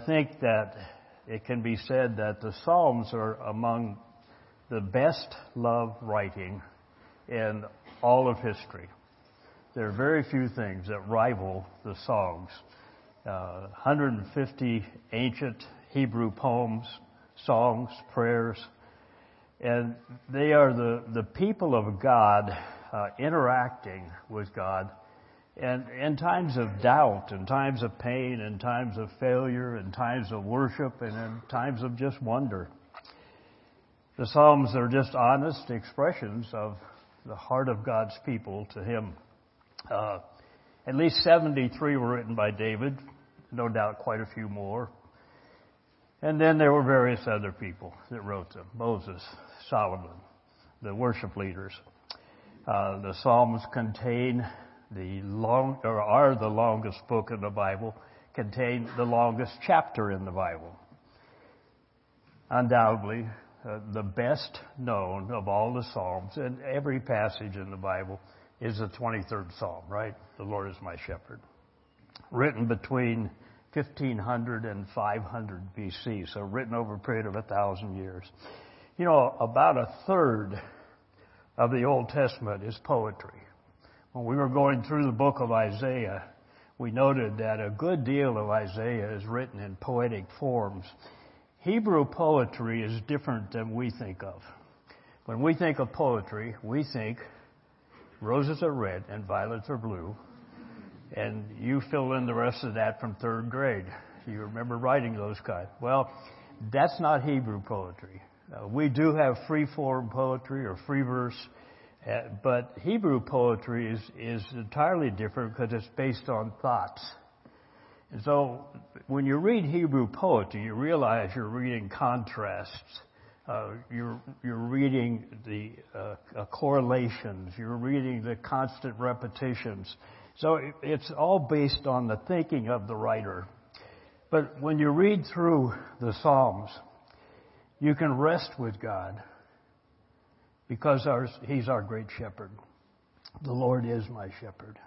think that it can be said that the Psalms are among the best loved writing in all of history. There are very few things that rival the Psalms. 150 ancient Hebrew poems, songs, prayers, and they are the people of God interacting with God. And in times of doubt, in times of pain, in times of failure, in times of worship, and in times of just wonder. The Psalms are just honest expressions of the heart of God's people to Him. At least 73 were written by David, no doubt quite a few more. And then there were various other people that wrote them. Moses, Solomon, the worship leaders. The Psalms contain are the longest book in the Bible, contain the longest chapter in the Bible. Undoubtedly, the best known of all the Psalms, and every passage in the Bible, is the 23rd Psalm, right? The Lord is my shepherd. Written between 1500 and 500 BC, so written over a period of 1,000 years. You know, about a third of the Old Testament is poetry. When we were going through the book of Isaiah, we noted that a good deal of Isaiah is written in poetic forms. Hebrew poetry is different than we think of. When we think of poetry, we think roses are red and violets are blue. And you fill in the rest of that from third grade. You remember writing those kinds. Well, that's not Hebrew poetry. We do have free-form poetry or free verse, but Hebrew poetry is entirely different because it's based on thoughts. And so when you read Hebrew poetry, you realize you're reading contrasts. You're reading the correlations. You're reading the constant repetitions. So it's all based on the thinking of the writer. But when you read through the Psalms, you can rest with God because He's our great shepherd. The Lord is my shepherd.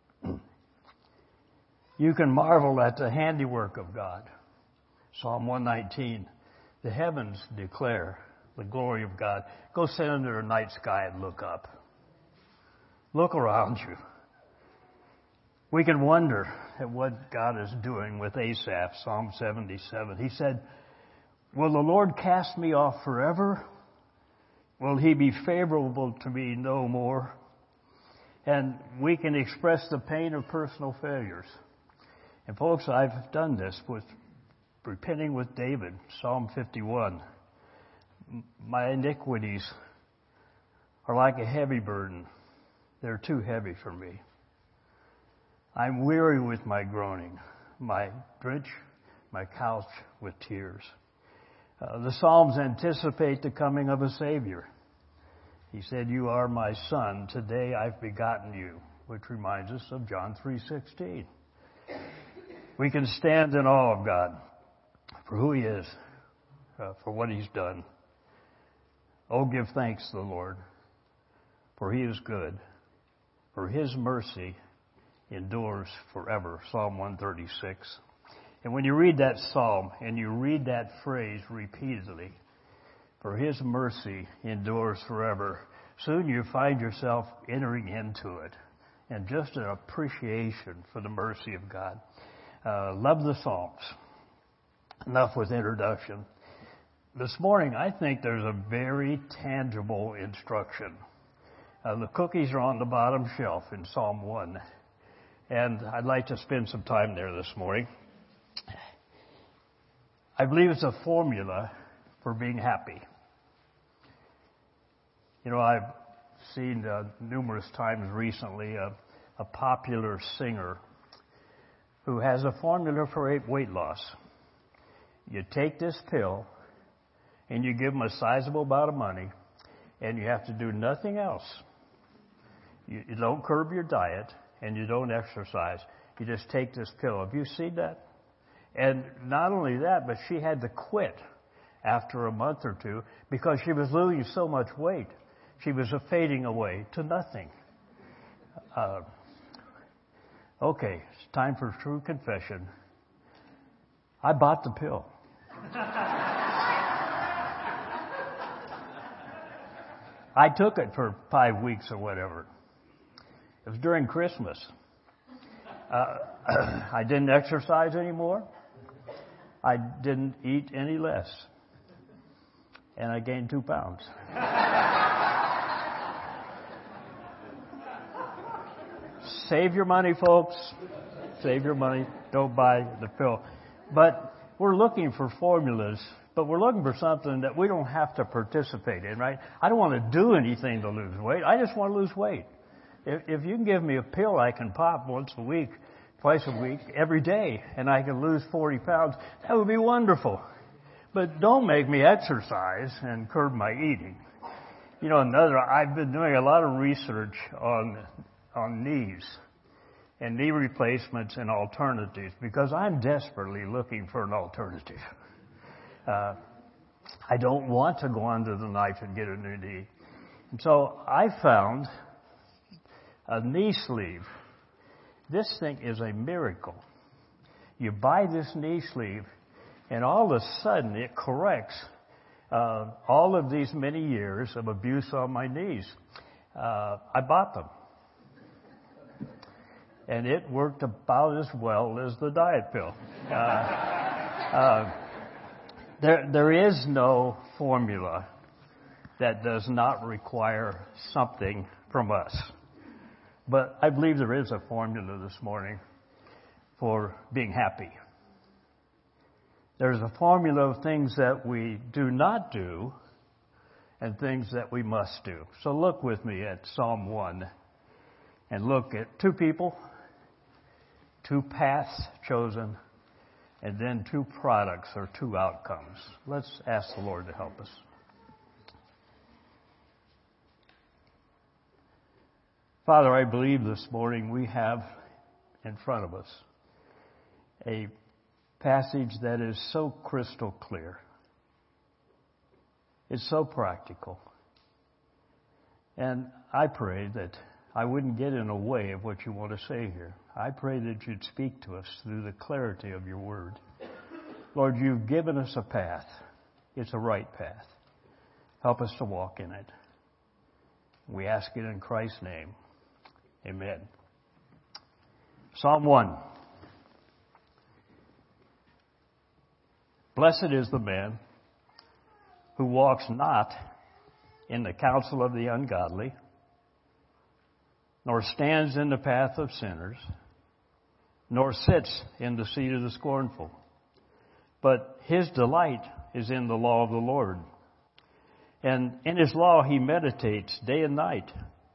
You can marvel at the handiwork of God. Psalm 119, the heavens declare the glory of God. Go sit under a night sky and look up. Look around you. We can wonder at what God is doing with Asaph, Psalm 77. He said, "Will the Lord cast me off forever? Will He be favorable to me no more?" And we can express the pain of personal failures. And folks, I've done this with repenting with David, Psalm 51. My iniquities are like a heavy burden. They're too heavy for me. I'm weary with my groaning. My drench my couch with tears. The Psalms anticipate the coming of a Savior. He said, "You are my son. Today I've begotten you," which reminds us of John 3:16. We can stand in awe of God for who He is, for what He's done. Oh, give thanks to the Lord, for He is good, for His mercy endures forever. Psalm 136. And when you read that psalm and you read that phrase repeatedly, for His mercy endures forever, soon you find yourself entering into it and just an appreciation for the mercy of God. Love the Psalms. Enough with introduction. This morning, I think there's a very tangible instruction. The cookies are on the bottom shelf in Psalm 1. And I'd like to spend some time there this morning. I believe it's a formula for being happy. You know, I've seen numerous times recently a popular singer who has a formula for weight loss. You take this pill and you give them a sizable amount of money and you have to do nothing else. You don't curb your diet. And you don't exercise. You just take this pill. Have you seen that? And not only that, but she had to quit after a month or two because she was losing so much weight. She was fading away to nothing. Okay, it's time for true confession. I bought the pill. I took it for 5 weeks or whatever. It was during Christmas. I didn't exercise anymore. I didn't eat any less. And I gained 2 pounds. Save your money, folks. Save your money. Don't buy the pill. But we're looking for formulas, but we're looking for something that we don't have to participate in, right? I don't want to do anything to lose weight. I just want to lose weight. If you can give me a pill I can pop once a week, twice a week, every day, and I can lose 40 pounds, that would be wonderful. But don't make me exercise and curb my eating. You know, I've been doing a lot of research on knees and knee replacements and alternatives because I'm desperately looking for an alternative. I don't want to go under the knife and get a new knee. And so I found a knee sleeve. This thing is a miracle. You buy this knee sleeve, and all of a sudden it corrects all of these many years of abuse on my knees. I bought them. And it worked about as well as the diet pill. There is no formula that does not require something from us. But I believe there is a formula this morning for being happy. There's a formula of things that we do not do and things that we must do. So look with me at Psalm 1 and look at 2 people, 2 paths chosen, and then 2 products or 2 outcomes. Let's ask the Lord to help us. Father, I believe this morning we have in front of us a passage that is so crystal clear. It's so practical. And I pray that I wouldn't get in the way of what you want to say here. I pray that you'd speak to us through the clarity of your word. Lord, you've given us a path. It's a right path. Help us to walk in it. We ask it in Christ's name. Amen. Psalm 1. Blessed is the man who walks not in the counsel of the ungodly, nor stands in the path of sinners, nor sits in the seat of the scornful. But his delight is in the law of the Lord. And in his law he meditates day and night.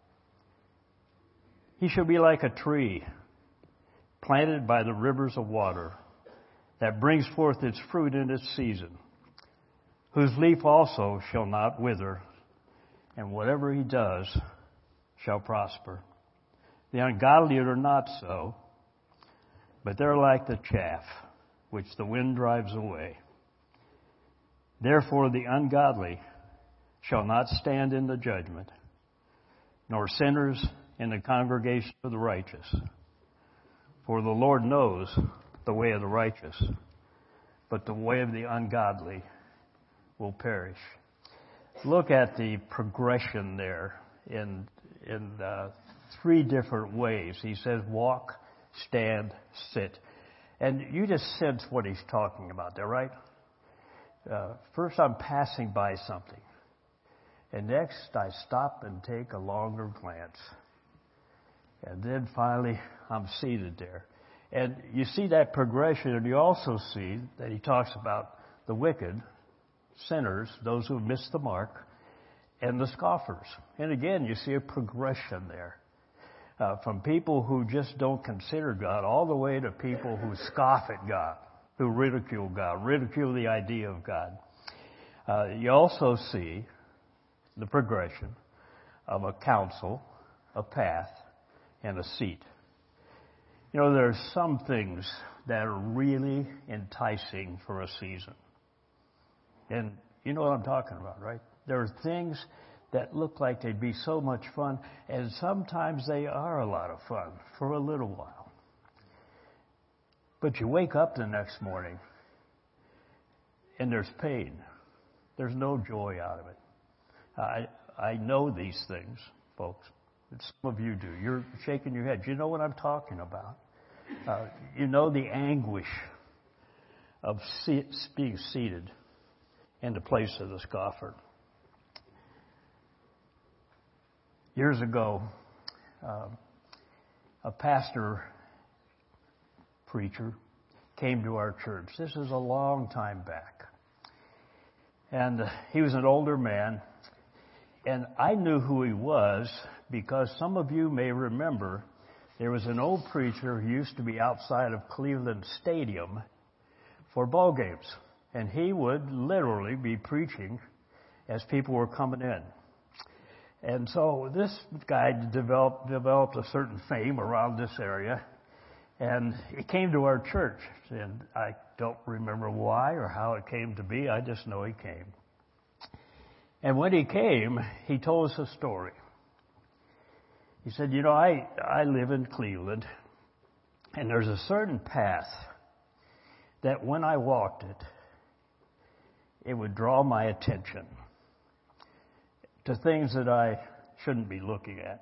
He shall be like a tree planted by the rivers of water that brings forth its fruit in its season, whose leaf also shall not wither, and whatever he does shall prosper. The ungodly are not so, but they're like the chaff which the wind drives away. Therefore the ungodly shall not stand in the judgment, nor sinners in the congregation of the righteous. For the Lord knows the way of the righteous, but the way of the ungodly will perish. Look at the progression there in 3 different ways. He says walk, stand, sit. And you just sense what he's talking about there, right? First I'm passing by something. And next I stop and take a longer glance. And then finally I'm seated there. And you see that progression, and you also see that he talks about the wicked, sinners, those who missed the mark, and the scoffers. And again, you see a progression there. From people who just don't consider God all the way to people who scoff at God, who ridicule God, ridicule the idea of God. You also see the progression of a counsel, a path, and a seat. You know, there are some things that are really enticing for a season. And you know what I'm talking about, right? There are things that look like they'd be so much fun, and sometimes they are a lot of fun for a little while. But you wake up the next morning And there's pain. There's no joy out of it. I know these things, folks. Some of you do. You're shaking your head. You know what I'm talking about. You know the anguish of being seated in the place of the scoffer. Years ago, a pastor, preacher, came to our church. This is a long time back. And he was an older man. And I knew who he was because some of you may remember there was an old preacher who used to be outside of Cleveland Stadium for ball games. And he would literally be preaching as people were coming in. And so this guy developed a certain fame around this area. And he came to our church. And I don't remember why or how it came to be. I just know he came. And when he came, he told us a story. He said, you know, I live in Cleveland, and there's a certain path that when I walked it, it would draw my attention to things that I shouldn't be looking at.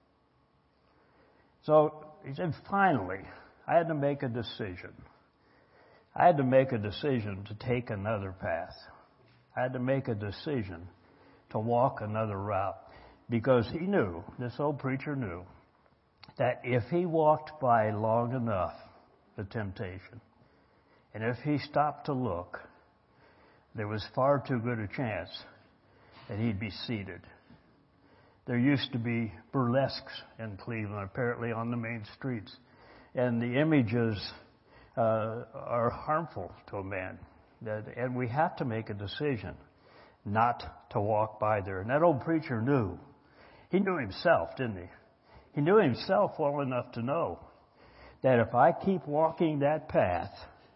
So he said, finally, I had to make a decision. I had to make a decision to take another path. I had to make a decision to walk another route. Because he knew, this old preacher knew, that if he walked by long enough the temptation, and if he stopped to look, there was far too good a chance that he'd be seated. There used to be burlesques in Cleveland, apparently on the main streets. And the images are harmful to a man. And we have to make a decision not to walk by there. And that old preacher knew. He knew himself, didn't he? He knew himself well enough to know that if I keep walking that path,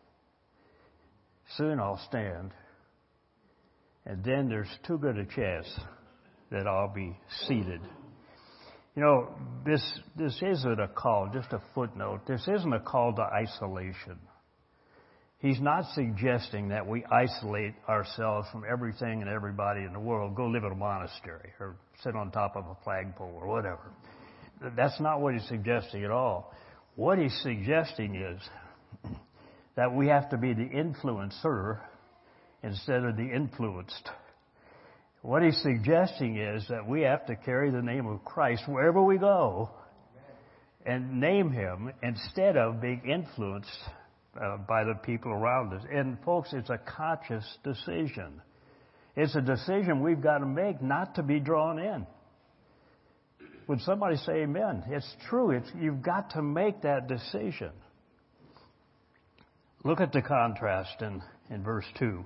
soon I'll stand. And then there's too good a chance that I'll be seated. You know, this isn't a call, just a footnote. This isn't a call to isolation. He's not suggesting that we isolate ourselves from everything and everybody in the world, go live in a monastery or sit on top of a flagpole or whatever. That's not what he's suggesting at all. What he's suggesting is that we have to be the influencer instead of the influenced. What he's suggesting is that we have to carry the name of Christ wherever we go and name him instead of being influenced by the people around us. And folks, it's a conscious decision. It's a decision we've got to make not to be drawn in. Would somebody say amen? It's true. You've got to make that decision. Look at the contrast in verse 2.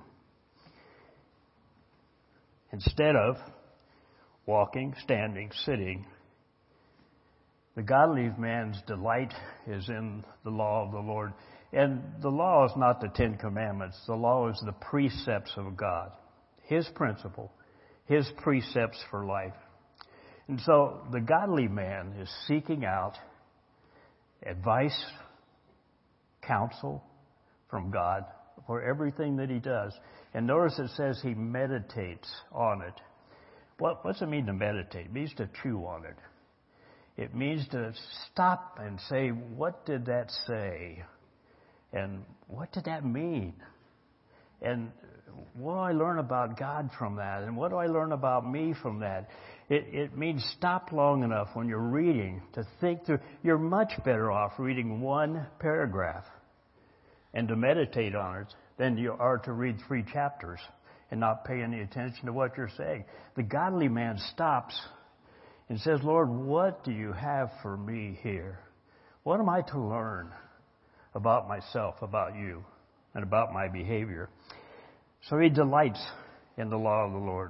Instead of walking, standing, sitting, the godly man's delight is in the law of the Lord. And the law is not the Ten Commandments. The law is the precepts of God. His principle, his precepts for life. And so the godly man is seeking out advice, counsel from God for everything that he does. And notice it says he meditates on it. What's it mean to meditate? It means to chew on it. It means to stop and say, what did that say? And what did that mean? And what do I learn about God from that? And what do I learn about me from that? It means stop long enough when you're reading to think through. You're much better off reading one paragraph and to meditate on it than you are to read 3 chapters and not pay any attention to what you're saying. The godly man stops and says, Lord, what do you have for me here? What am I to learn about myself, about you, and about my behavior? So he delights in the law of the Lord.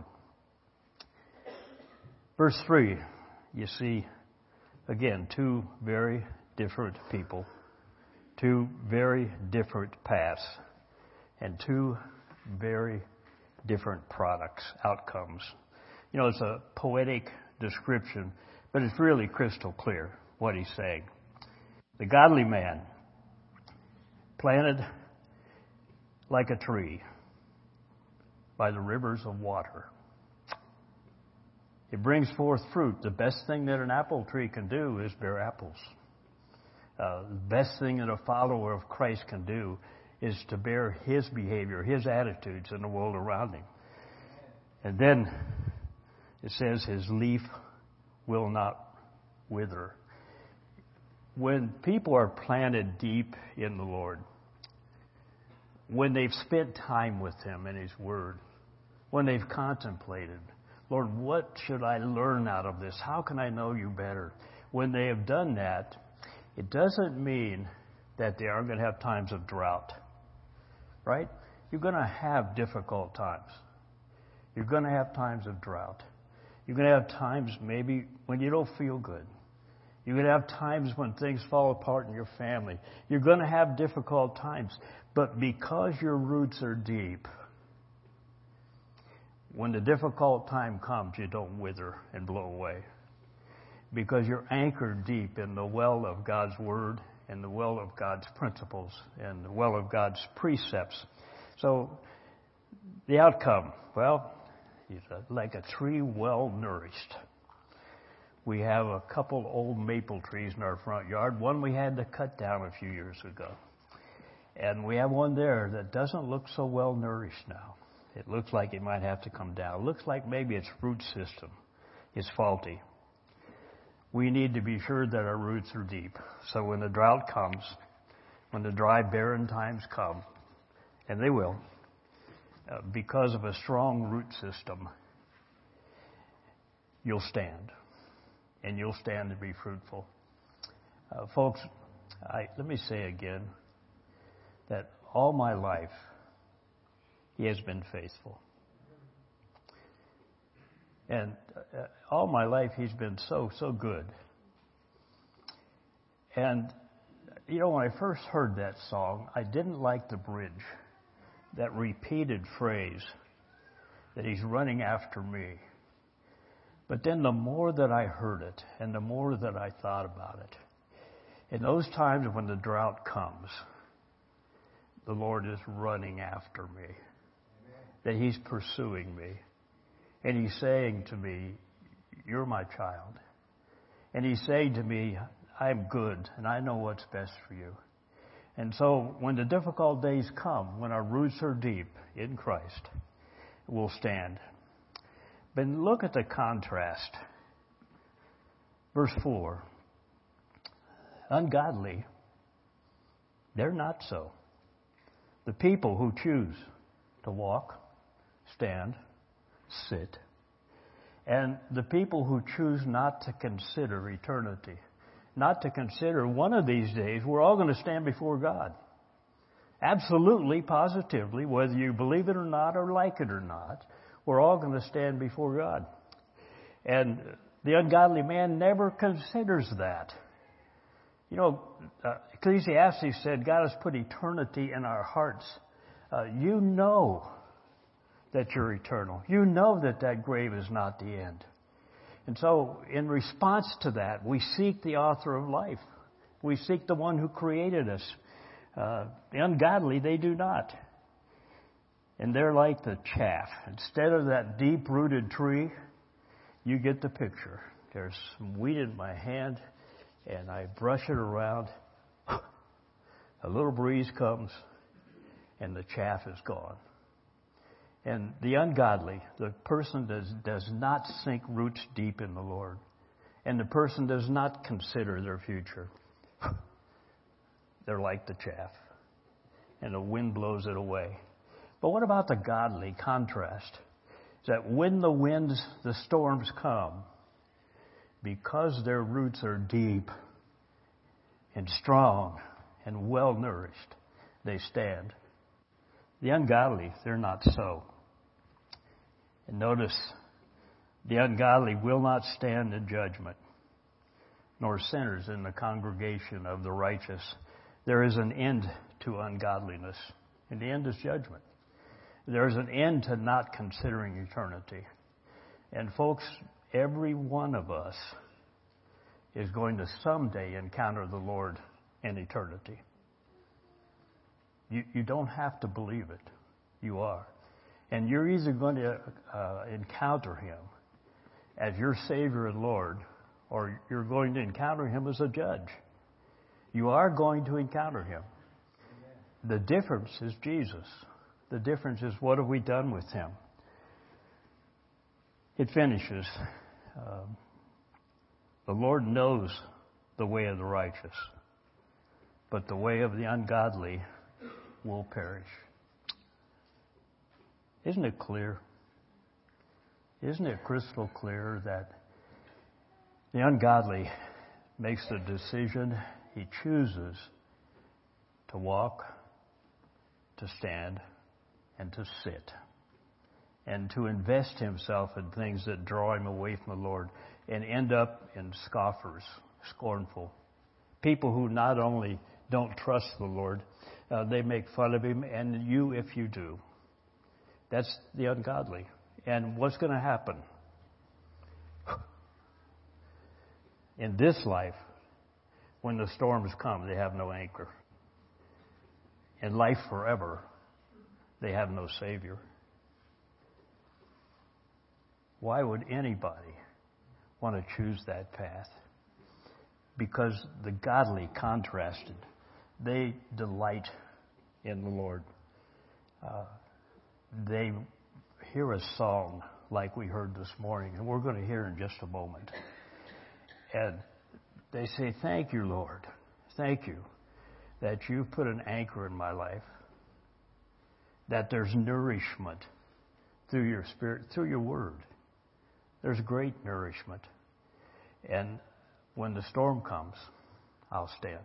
Verse 3, you see, again, 2 very different people, 2 very different paths, and 2 very different products, outcomes. You know, it's a poetic description, but it's really crystal clear what he's saying. The godly man, planted like a tree, by the rivers of water. It brings forth fruit. The best thing that an apple tree can do is bear apples. The best thing that a follower of Christ can do is to bear his behavior, his attitudes in the world around him. And then it says his leaf will not wither. When people are planted deep in the Lord, when they've spent time with him and his word, when they've contemplated, Lord, what should I learn out of this? How can I know you better? When they have done that, it doesn't mean that they aren't going to have times of drought, right? You're going to have difficult times. You're going to have times of drought. You're going to have times maybe when you don't feel good. You're going to have times when things fall apart in your family. You're going to have difficult times. But because your roots are deep, when the difficult time comes, you don't wither and blow away. Because you're anchored deep in the well of God's Word and the well of God's principles and the well of God's precepts. So the outcome, well, he's like a tree well nourished. We have a couple old maple trees in our front yard. One we had to cut down a few years ago. And we have one there that doesn't look so well nourished now. It looks like it might have to come down. It looks like maybe its root system is faulty. We need to be sure that our roots are deep. So when the drought comes, when the dry, barren times come, and they will, because of a strong root system, you'll stand. And you'll stand to be fruitful. Folks, let me say again that all my life, he has been faithful. And all my life, he's been so good. And, you know, when I first heard that song, I didn't like the bridge, that repeated phrase that he's running after me. But then the more that I heard it and the more that I thought about it, in those times when the drought comes, the Lord is running after me. Amen. That he's pursuing me. And he's saying to me, you're my child. And he's saying to me, I'm good and I know what's best for you. And so when the difficult days come, when our roots are deep in Christ, we'll stand. But look at the contrast. Verse 4. Ungodly, they're not so. The people who choose to walk, stand, sit, and the people who choose not to consider eternity, not to consider one of these days we're all going to stand before God. Absolutely, positively, whether you believe it or not or like it or not, we're all going to stand before God. And the ungodly man never considers that. You know, Ecclesiastes said God has put eternity in our hearts. You know that you're eternal. You know that that grave is not the end. And so in response to that, we seek the author of life. We seek the one who created us. The ungodly, they do not. And they're like the chaff. Instead of that deep-rooted tree, you get the picture. There's some wheat in my hand, and I brush it around. A little breeze comes, and the chaff is gone. And the ungodly, the person does not sink roots deep in the Lord. And the person does not consider their future. They're like the chaff. And the wind blows it away. But what about the godly contrast? Is that when the storms come, because their roots are deep and strong and well nourished, they stand. The ungodly, they're not so. And notice, the ungodly will not stand in judgment, nor sinners in the congregation of the righteous. There is an end to ungodliness, and the end is judgment. There's an end to not considering eternity. And folks, every one of us is going to someday encounter the Lord in eternity. You don't have to believe it. You are. And you're either going to encounter Him as your Savior and Lord, or you're going to encounter Him as a judge. You are going to encounter Him. The difference is Jesus. The difference is, what have we done with Him? It finishes. The Lord knows the way of the righteous, but the way of the ungodly will perish. Isn't it clear? Isn't it crystal clear that the ungodly makes the decision, he chooses to walk, to stand, and to sit, and to invest himself in things that draw him away from the Lord, and end up in scoffers, scornful. People who not only don't trust the Lord, they make fun of Him, and you if you do. That's the ungodly. And what's going to happen? In this life, when the storms come, they have no anchor. In life forever, they have no Savior. Why would anybody want to choose that path? Because the godly contrasted. They delight in the Lord. They hear a song like we heard this morning, and we're going to hear in just a moment. And they say, "Thank you, Lord. Thank you that you've put an anchor in my life, that there's nourishment through your Spirit, through your Word. There's great nourishment. And when the storm comes, I'll stand."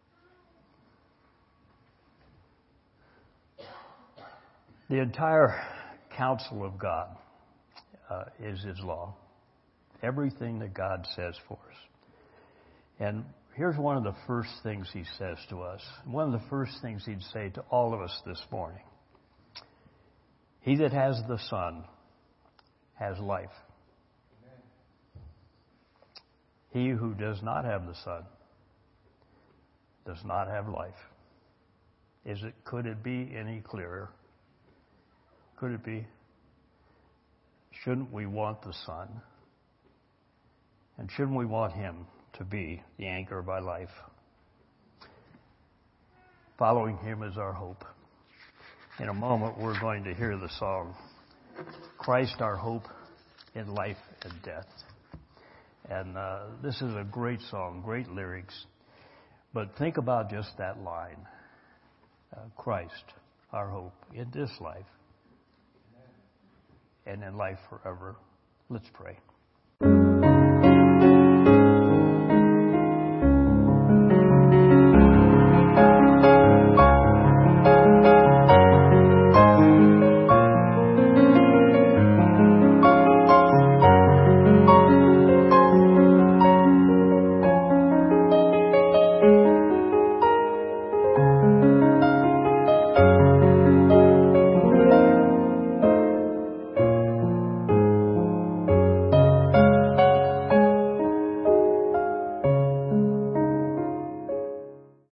The entire counsel of God is His law. Everything that God says for us. And here's one of the first things He says to us. One of the first things He'd say to all of us this morning. He that has the Son has life. He who does not have the Son does not have life. Could it be any clearer? Could it be? Shouldn't we want the Son? And shouldn't we want Him to be the anchor of our life? Following Him is our hope. In a moment, we're going to hear the song, "Christ our hope in life and death." And this is a great song, great lyrics. But think about just that line. Christ, our hope in this life and in life forever. Let's pray.